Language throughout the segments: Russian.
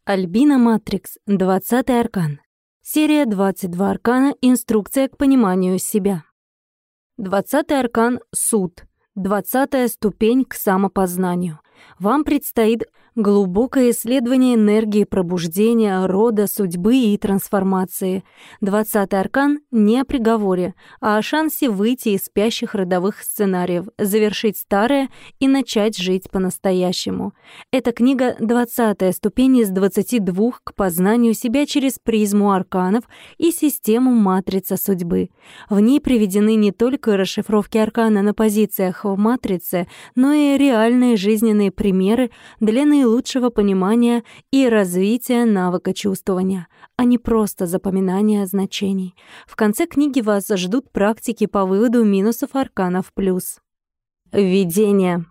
Альбина Матрикс, 20-й аркан. Серия 22 аркана. Инструкция к пониманию себя. 20-й аркан — суд. 20-я ступень к самопознанию. Вам предстоит глубокое исследование энергии пробуждения, рода, судьбы и трансформации. 20-й аркан не о приговоре, а о шансе выйти из спящих родовых сценариев, завершить старое и начать жить по-настоящему. Эта книга — 20-я ступень из 22 к познанию себя через призму арканов и систему матрицы судьбы. В ней приведены не только расшифровки аркана на позициях в матрице, но и реальные жизненные примеры для наилучшего понимания и развития навыка чувствования, а не просто запоминания значений. В конце книги вас ждут практики по выводу минусов арканов плюс. Введение.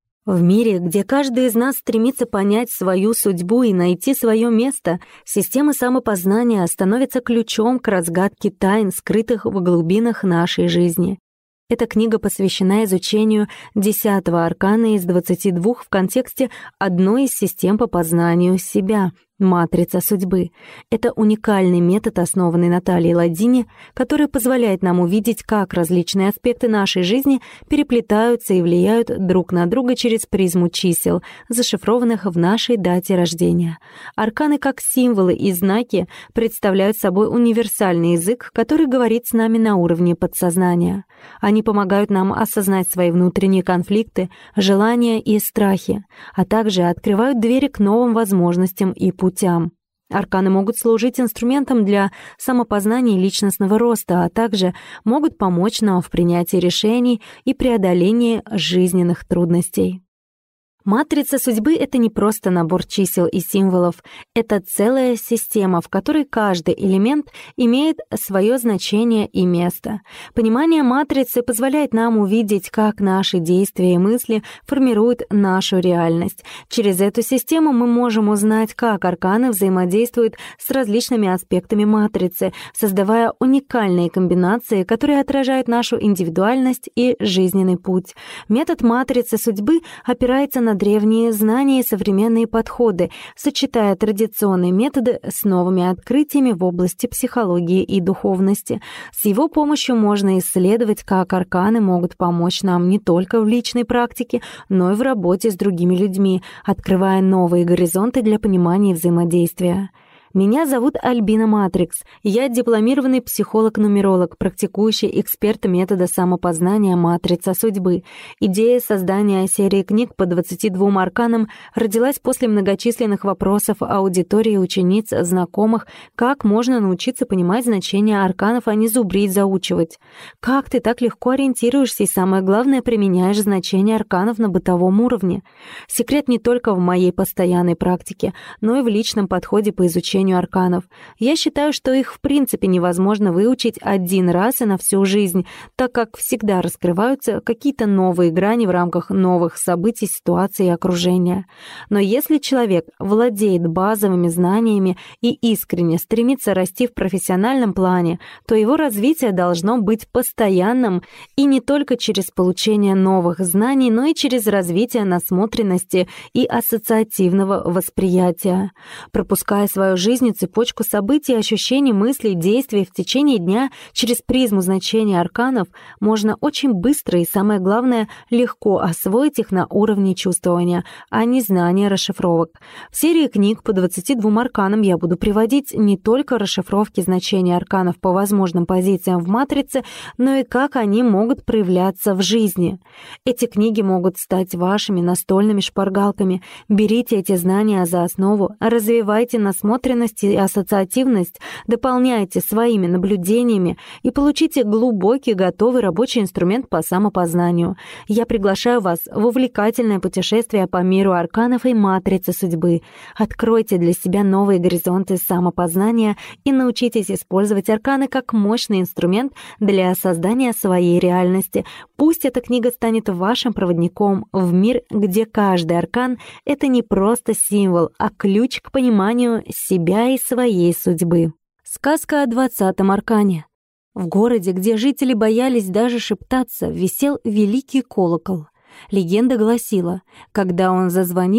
В мире, где каждый из нас стремится понять свою судьбу и найти свое место, система самопознания становится ключом к разгадке тайн, скрытых в глубинах нашей жизни. Эта книга посвящена изучению 10-го аркана из 22 в контексте одной из систем по познанию себя — матрица судьбы. Это уникальный метод, основанный на Талии Ладдини, который позволяет нам увидеть, как различные аспекты нашей жизни переплетаются и влияют друг на друга через призму чисел, зашифрованных в нашей дате рождения. Арканы, как символы и знаки, представляют собой универсальный язык, который говорит с нами на уровне подсознания. Они помогают нам осознать свои внутренние конфликты, желания и страхи, а также открывают двери к новым возможностям и путям. Арканы могут служить инструментом для самопознания и личностного роста, а также могут помочь нам в принятии решений и преодолении жизненных трудностей. Матрица судьбы — это не просто набор чисел и символов, это целая система, в которой каждый элемент имеет свое значение и место. Понимание матрицы позволяет нам увидеть, как наши действия и мысли формируют нашу реальность. Через эту систему мы можем узнать, как арканы взаимодействуют с различными аспектами матрицы, создавая уникальные комбинации, которые отражают нашу индивидуальность и жизненный путь. Метод матрицы судьбы опирается на древние знания и современные подходы, сочетая традиционные методы с новыми открытиями в области психологии и духовности. С его помощью можно исследовать, как арканы могут помочь нам не только в личной практике, но и в работе с другими людьми, открывая новые горизонты для понимания и взаимодействия. Меня зовут Альбина Матрикс. Я дипломированный психолог-нумеролог, практикующий эксперт метода самопознания «Матрица судьбы». Идея создания серии книг по 22 арканам родилась после многочисленных вопросов аудитории, учениц, знакомых, как можно научиться понимать значение арканов, а не зубрить, заучивать. Как ты так легко ориентируешься и, самое главное, применяешь значение арканов на бытовом уровне? Секрет не только в моей постоянной практике, но и в личном подходе по изучению арканов. Я считаю, что их в принципе невозможно выучить один раз и на всю жизнь, так как всегда раскрываются какие-то новые грани в рамках новых событий, ситуаций и окружения. Но если человек владеет базовыми знаниями и искренне стремится расти в профессиональном плане, то его развитие должно быть постоянным и не только через получение новых знаний, но и через развитие насмотренности и ассоциативного восприятия. Пропуская свою жизнь, цепочку событий, ощущений, мыслей, действий в течение дня через призму значения арканов, можно очень быстро и, самое главное, легко освоить их на уровне чувствования, а не знания расшифровок. В серии книг по 22 арканам я буду приводить не только расшифровки значения арканов по возможным позициям в матрице, но и как они могут проявляться в жизни. Эти книги могут стать вашими настольными шпаргалками. Берите эти знания за основу, развивайте насмотренность и ассоциативность, дополняйте своими наблюдениями и получите глубокий, готовый рабочий инструмент по самопознанию. Я приглашаю вас в увлекательное путешествие по миру арканов и матрицы судьбы. Откройте для себя новые горизонты самопознания и научитесь использовать арканы как мощный инструмент для создания своей реальности. Пусть эта книга станет вашим проводником в мир, где каждый аркан — это не просто символ, а ключ к пониманию себя и своей судьбы. Сказка о 20-м аркане. В городе, где жители боялись даже шептаться, висел великий колокол. Легенда гласила, когда он зазвонит,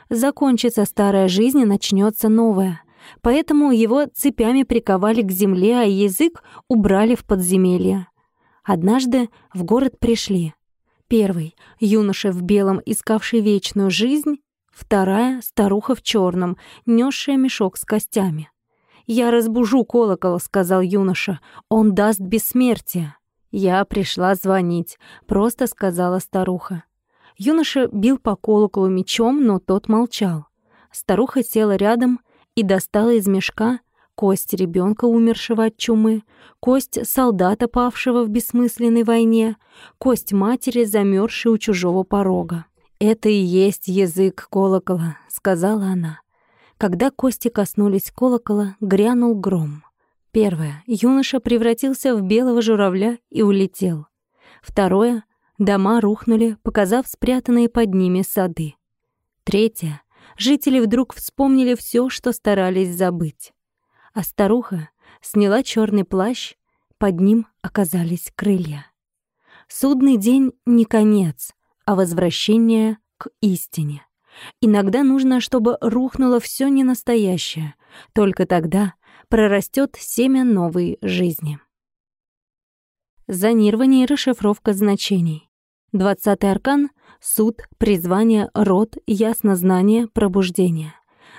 Закончится старая жизнь и начнется новая. Поэтому его цепями приковали к земле, а язык убрали в подземелье. Однажды в город пришли. Первый — юноша в белом, искавший вечную жизнь. Вторая — старуха в черном, несшая мешок с костями. «Я разбужу колокол», — сказал юноша. «Он даст бессмертие». «Я пришла звонить», — просто сказала старуха. Юноша бил по колоколу мечом, но тот молчал. Старуха села рядом и достала из мешка кость ребенка, умершего от чумы, кость солдата, павшего в бессмысленной войне, кость матери, замерзшей у чужого порога. «Это и есть язык колокола», — сказала она. Когда кости коснулись колокола, грянул гром. Первое. Юноша превратился в белого журавля и улетел. Второе. Дома рухнули, показав спрятанные под ними сады. Третье. Жители вдруг вспомнили все, что старались забыть. А старуха сняла черный плащ, под ним оказались крылья. Судный день не конец, а возвращение к истине. Иногда нужно, чтобы рухнуло все ненастоящее. Только тогда прорастет семя новой жизни. Зонирование и расшифровка значений. 20-й аркан — суд, призвание, род, яснознание, пробуждение.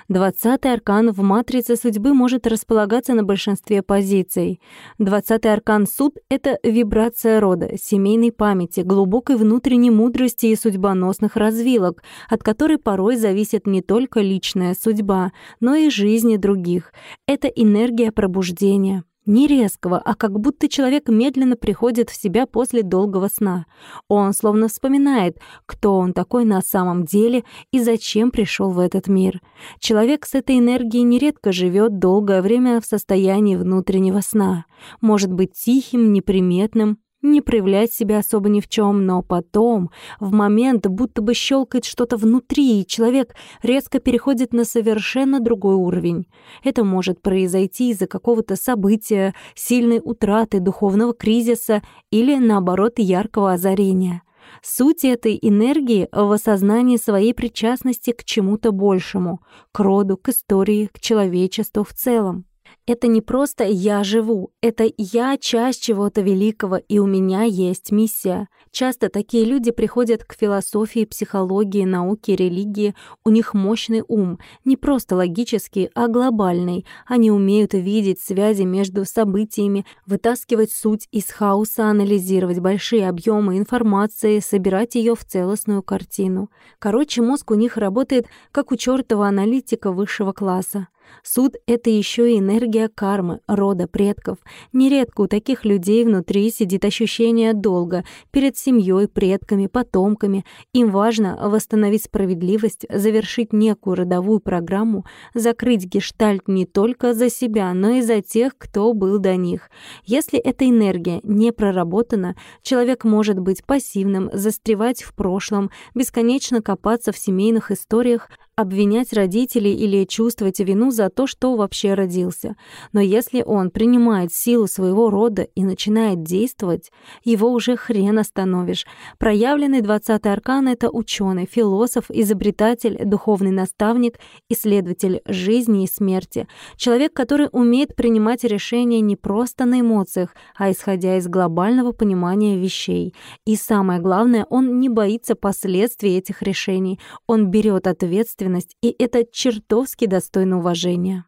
20-й аркан в матрице судьбы может располагаться на большинстве позиций. 20-й аркан суд — это вибрация рода, семейной памяти, глубокой внутренней мудрости и судьбоносных развилок, от которой порой зависит не только личная судьба, но и жизни других. Это энергия пробуждения. Не резкого, а как будто человек медленно приходит в себя после долгого сна. Он словно вспоминает, кто он такой на самом деле и зачем пришел в этот мир. Человек с этой энергией нередко живет долгое время в состоянии внутреннего сна. Может быть тихим, неприметным, не проявлять себя особо ни в чем, но потом, в момент, будто бы щелкает что-то внутри, и человек резко переходит на совершенно другой уровень. Это может произойти из-за какого-то события, сильной утраты, духовного кризиса или, наоборот, яркого озарения. Суть этой энергии в осознании своей причастности к чему-то большему, к роду, к истории, к человечеству в целом. Это не просто «я живу», это «я часть чего-то великого, и у меня есть миссия». Часто такие люди приходят к философии, психологии, науке, религии. У них мощный ум, не просто логический, а глобальный. Они умеют видеть связи между событиями, вытаскивать суть из хаоса, анализировать большие объемы информации, собирать ее в целостную картину. Короче, мозг у них работает, как у чёртова аналитика высшего класса. Суд — это еще и энергия кармы, рода, предков. Нередко у таких людей внутри сидит ощущение долга перед семьей, предками, потомками. Им важно восстановить справедливость, завершить некую родовую программу, закрыть гештальт не только за себя, но и за тех, кто был до них. Если эта энергия не проработана, человек может быть пассивным, застревать в прошлом, бесконечно копаться в семейных историях, обвинять родителей или чувствовать вину за то, что вообще родился. Но если он принимает силу своего рода и начинает действовать, его уже хрен остановишь. Проявленный 20-й аркан — это ученый, философ, изобретатель, духовный наставник, исследователь жизни и смерти. Человек, который умеет принимать решения не просто на эмоциях, а исходя из глобального понимания вещей. И самое главное, он не боится последствий этих решений. Он берет ответственность, и это чертовски достойно уважения.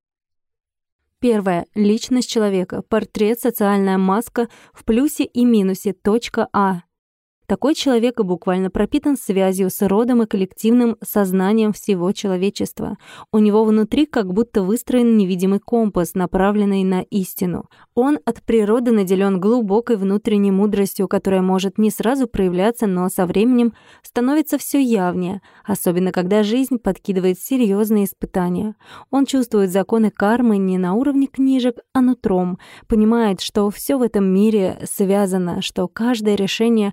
Первое. Личность человека. Портрет, социальная маска в плюсе и минусе. Точка А. Такой человек буквально пропитан связью с родом и коллективным сознанием всего человечества. У него внутри как будто выстроен невидимый компас, направленный на истину. Он от природы наделен глубокой внутренней мудростью, которая может не сразу проявляться, но со временем становится все явнее, особенно когда жизнь подкидывает серьезные испытания. Он чувствует законы кармы не на уровне книжек, а нутром, понимает, что все в этом мире связано, что каждое решение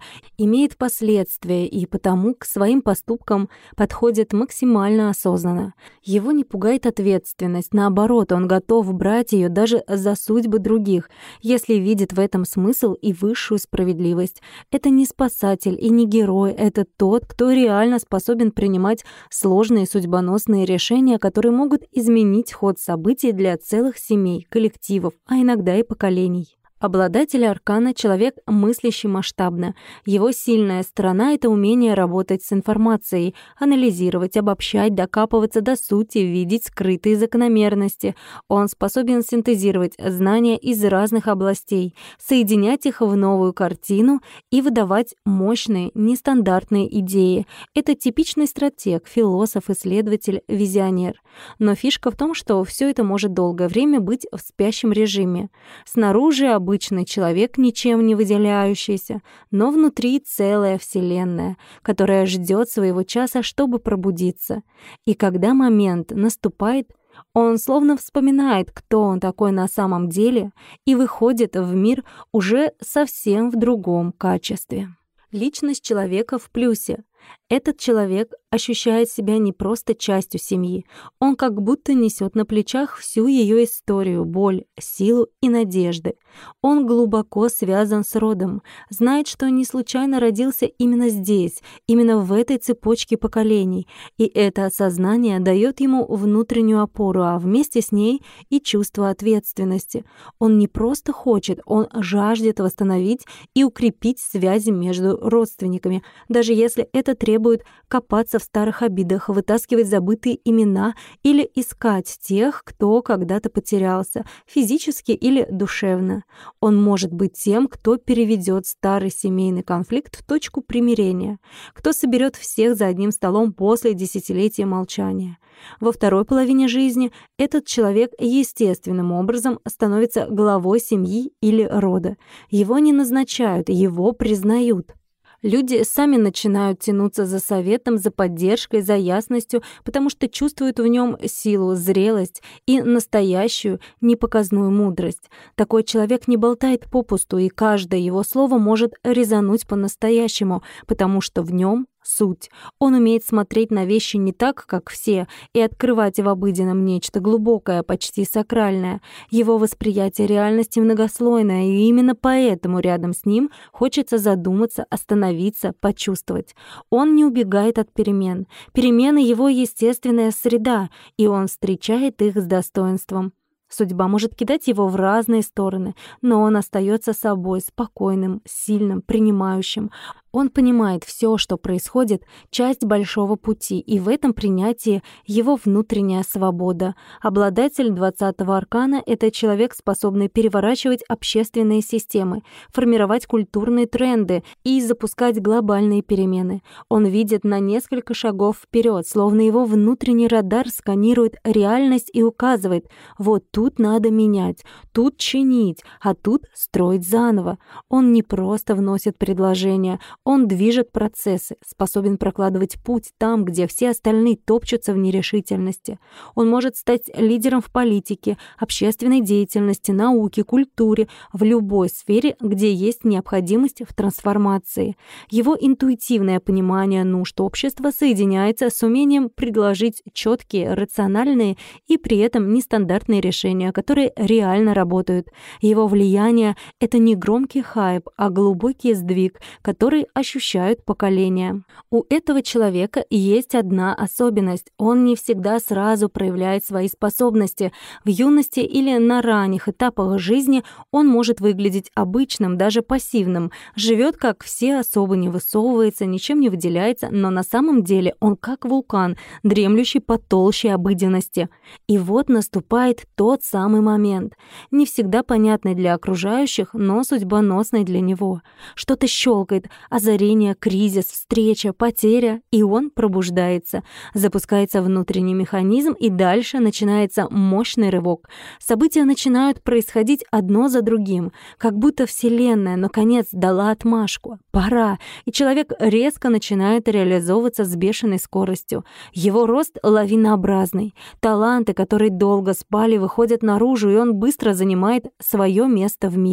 имеет последствия и потому к своим поступкам подходит максимально осознанно. Его не пугает ответственность, наоборот, он готов брать ее даже за судьбы других, если видит в этом смысл и высшую справедливость. Это не спасатель и не герой, это тот, кто реально способен принимать сложные судьбоносные решения, которые могут изменить ход событий для целых семей, коллективов, а иногда и поколений. Обладатель аркана — человек, мыслящий масштабно. Его сильная сторона — это умение работать с информацией, анализировать, обобщать, докапываться до сути, видеть скрытые закономерности. Он способен синтезировать знания из разных областей, соединять их в новую картину и выдавать мощные, нестандартные идеи. Это типичный стратег, философ, исследователь, визионер. Но фишка в том, что все это может долгое время быть в спящем режиме. Снаружи обычный человек, ничем не выделяющийся, но внутри целая вселенная, которая ждет своего часа, чтобы пробудиться. И когда момент наступает, он словно вспоминает, кто он такой на самом деле, и выходит в мир уже совсем в другом качестве. Личность человека в плюсе. Этот человек ощущает себя не просто частью семьи, он как будто несет на плечах всю ее историю, боль, силу и надежды. Он глубоко связан с родом, знает, что не случайно родился именно здесь, именно в этой цепочке поколений, и это осознание дает ему внутреннюю опору, а вместе с ней и чувство ответственности. Он не просто хочет, он жаждет восстановить и укрепить связи между родственниками, даже если это требует копаться в старых обидах, вытаскивать забытые имена или искать тех, кто когда-то потерялся, физически или душевно. Он может быть тем, кто переведет старый семейный конфликт в точку примирения, кто соберет всех за одним столом после десятилетия молчания. Во второй половине жизни этот человек естественным образом становится главой семьи или рода. Его не назначают, его признают. Люди сами начинают тянуться за советом, за поддержкой, за ясностью, потому что чувствуют в нем силу, зрелость и настоящую, непоказную мудрость. Такой человек не болтает попусту, и каждое его слово может резануть по-настоящему, потому что в нем суть. Он умеет смотреть на вещи не так, как все, и открывать в обыденном нечто глубокое, почти сакральное. Его восприятие реальности многослойное, и именно поэтому рядом с ним хочется задуматься, остановиться, почувствовать. Он не убегает от перемен. Перемены — его естественная среда, и он встречает их с достоинством. Судьба может кидать его в разные стороны, но он остается собой, спокойным, сильным, принимающим. Он понимает, все, что происходит, часть большого пути, и в этом принятии его внутренняя свобода. Обладатель 20-го аркана — это человек, способный переворачивать общественные системы, формировать культурные тренды и запускать глобальные перемены. Он видит на несколько шагов вперед, словно его внутренний радар сканирует реальность и указывает: вот тут надо менять, тут чинить, а тут строить заново. Он не просто вносит предложения, он движет процессы, способен прокладывать путь там, где все остальные топчутся в нерешительности. Он может стать лидером в политике, общественной деятельности, науке, культуре, в любой сфере, где есть необходимость в трансформации. Его интуитивное понимание нужд общества соединяется с умением предложить четкие, рациональные и при этом нестандартные решения, которые реально работают. Его влияние — это не громкий хайп, а глубокий сдвиг, который ощущают поколения. У этого человека есть одна особенность. Он не всегда сразу проявляет свои способности. В юности или на ранних этапах жизни он может выглядеть обычным, даже пассивным. Живет как все, особо не высовывается, ничем не выделяется, но на самом деле он как вулкан, дремлющий под толщей обыденности. И вот наступает тот самый момент. Не всегда понятный для окружающих, но судьбоносный для него. Что-то щелкает, озарение, кризис, встреча, потеря, и он пробуждается. Запускается внутренний механизм, и дальше начинается мощный рывок. События начинают происходить одно за другим, как будто Вселенная наконец дала отмашку. Пора, и человек резко начинает реализовываться с бешеной скоростью. Его рост лавинообразный. Таланты, которые долго спали, выходят наружу, и он быстро занимает свое место в мире.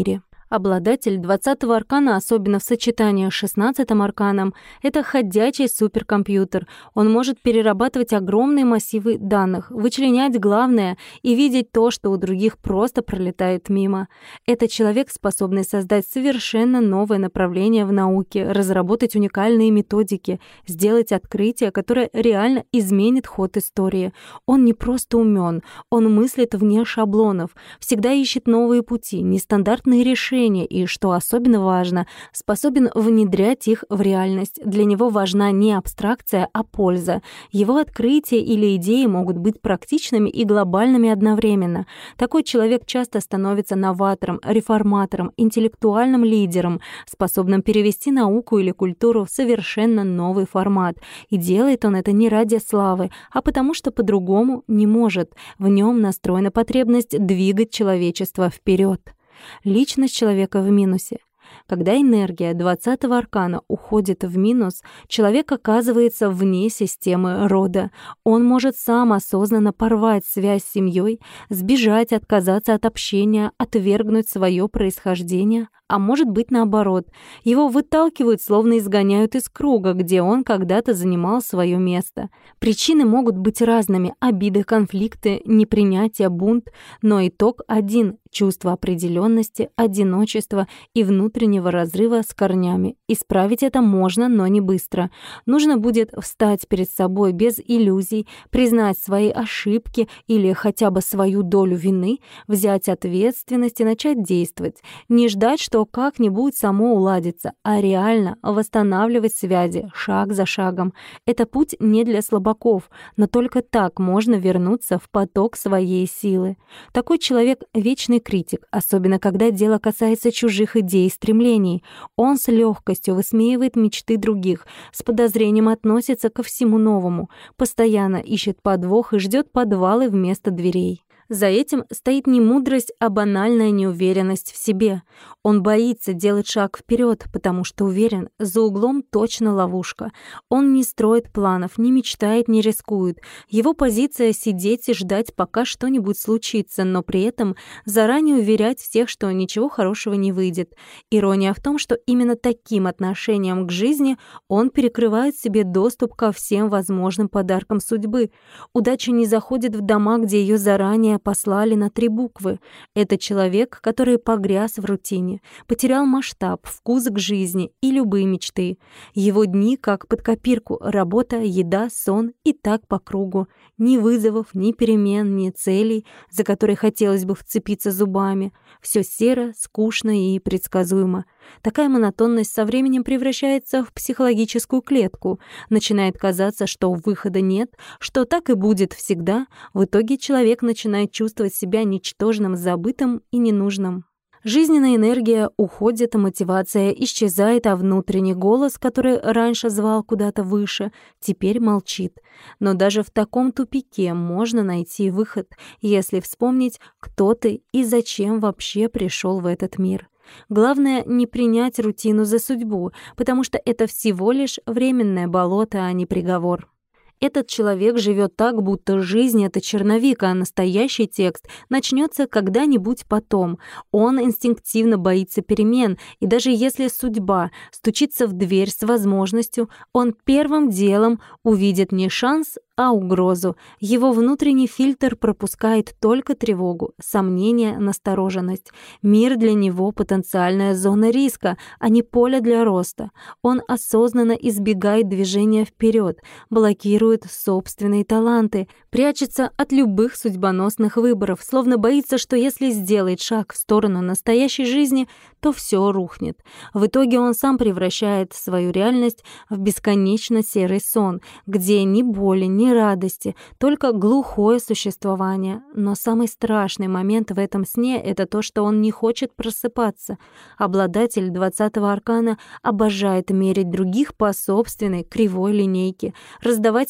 Обладатель 20-го аркана, особенно в сочетании с 16-м арканом, это ходячий суперкомпьютер. Он может перерабатывать огромные массивы данных, вычленять главное и видеть то, что у других просто пролетает мимо. Это человек, способный создать совершенно новое направление в науке, разработать уникальные методики, сделать открытие, которое реально изменит ход истории. Он не просто умён, он мыслит вне шаблонов, всегда ищет новые пути, нестандартные решения и, что особенно важно, способен внедрять их в реальность. Для него важна не абстракция, а польза. Его открытия или идеи могут быть практичными и глобальными одновременно. Такой человек часто становится новатором, реформатором, интеллектуальным лидером, способным перевести науку или культуру в совершенно новый формат. И делает он это не ради славы, а потому что по-другому не может. В нем настроена потребность двигать человечество вперед. Личность человека в минусе. Когда энергия 20-го аркана уходит в минус, человек оказывается вне системы рода. Он может сам осознанно порвать связь с семьей, сбежать, отказаться от общения, отвергнуть свое происхождение, а может быть наоборот. Его выталкивают, словно изгоняют из круга, где он когда-то занимал свое место. Причины могут быть разными: обиды, конфликты, непринятие, бунт, но итог один — чувство определенности, одиночества и внутреннего разрыва с корнями. Исправить это можно, но не быстро. Нужно будет встать перед собой без иллюзий, признать свои ошибки или хотя бы свою долю вины, взять ответственность и начать действовать. Не ждать, что как-нибудь само уладится, а реально восстанавливать связи шаг за шагом. Это путь не для слабаков, но только так можно вернуться в поток своей силы. Такой человек — вечный критик, особенно когда дело касается чужих идей и стремлений. Он с легкостью высмеивает мечты других, с подозрением относится ко всему новому, постоянно ищет подвох и ждет подвалы вместо дверей. За этим стоит не мудрость, а банальная неуверенность в себе. Он боится делать шаг вперед, потому что уверен, за углом точно ловушка. Он не строит планов, не мечтает, не рискует. Его позиция — сидеть и ждать, пока что-нибудь случится, но при этом заранее уверять всех, что ничего хорошего не выйдет. Ирония в том, что именно таким отношением к жизни он перекрывает себе доступ ко всем возможным подаркам судьбы. Удача не заходит в дома, где ее заранее послали на 3 буквы. Это человек, который погряз в рутине, потерял масштаб, вкус к жизни и любые мечты. Его дни как под копирку: работа, еда, сон и так по кругу. Ни вызовов, ни перемен, ни целей, за которые хотелось бы вцепиться зубами. Все серо, скучно и предсказуемо. Такая монотонность со временем превращается в психологическую клетку. Начинает казаться, что выхода нет, что так и будет всегда. В итоге человек начинает чувствовать себя ничтожным, забытым и ненужным. Жизненная энергия уходит, мотивация исчезает, а внутренний голос, который раньше звал куда-то выше, теперь молчит. Но даже в таком тупике можно найти выход, если вспомнить, кто ты и зачем вообще пришел в этот мир. Главное — не принять рутину за судьбу, потому что это всего лишь временное болото, а не приговор. Этот человек живет так, будто жизнь — это черновик, а настоящий текст начнется когда-нибудь потом. Он инстинктивно боится перемен, и даже если судьба стучится в дверь с возможностью, он первым делом увидит не шанс, а угрозу. Его внутренний фильтр пропускает только тревогу, сомнения, настороженность. Мир для него — потенциальная зона риска, а не поле для роста. Он осознанно избегает движения вперед, блокирует собственные таланты, прячется от любых судьбоносных выборов, словно боится, что если сделает шаг в сторону настоящей жизни, то все рухнет. В итоге он сам превращает свою реальность в бесконечно серый сон, где ни боли, ни радости, только глухое существование. Но самый страшный момент в этом сне — это то, что он не хочет просыпаться. Обладатель 20-го аркана обожает мерить других по собственной кривой линейке, раздавать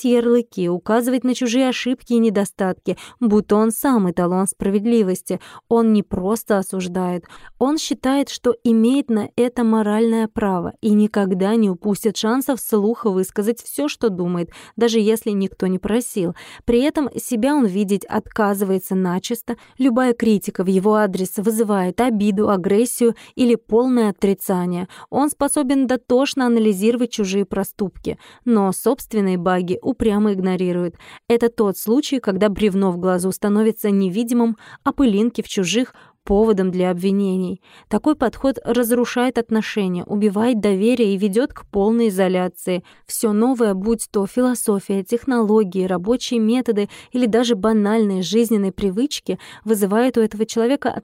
ярлыки, указывать на чужие ошибки и недостатки, будто он сам эталон справедливости. Он не просто осуждает, он считает, что имеет на это моральное право и никогда не упустит шанса вслух высказать все, что думает, даже если никто не просил. При этом себя он видеть отказывается начисто, любая критика в его адрес вызывает обиду, агрессию или полное отрицание. Он способен дотошно анализировать чужие проступки, но собственные баги упрямо игнорирует. Это тот случай, когда бревно в глазу становится невидимым, а пылинки в чужих — поводом для обвинений. Такой подход разрушает отношения, убивает доверие и ведет к полной изоляции. Все новое, будь то философия, технологии, рабочие методы или даже банальные жизненные привычки, вызывает у этого человека